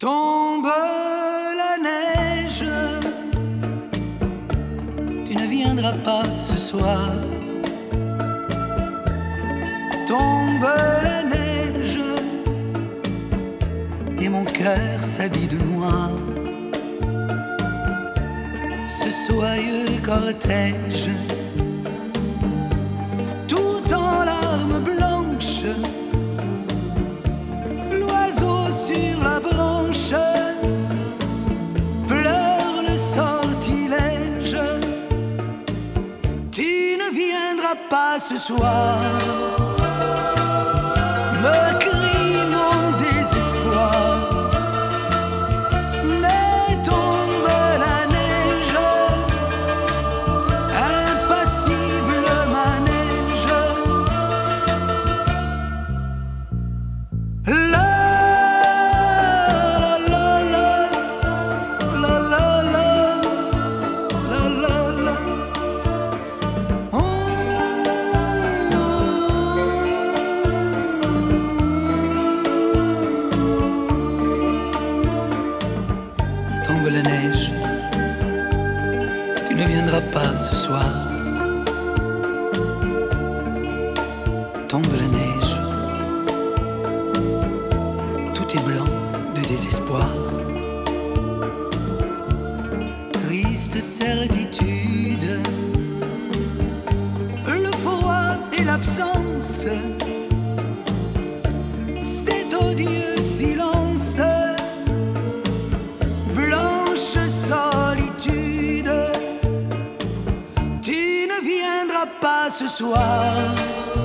Tombe la neige, tu ne viendras pas ce soir. Tombe la neige, et mon cœur s'habille de noir. Ce soyeux cortège, tout en larmes blanches, l'oiseau sur la branche pleure le sortilège. Tu ne viendras pas ce soir, me crie mon désespoir. Mais tombe la neige, impassible manège. La tombe la neige, tu ne viendras pas ce soir. Tombe la neige, tout est blanc de désespoir. Triste certitude, le froid et l'absence, cet odieux silence. Blanche solitude, tu ne viendras pas ce soir.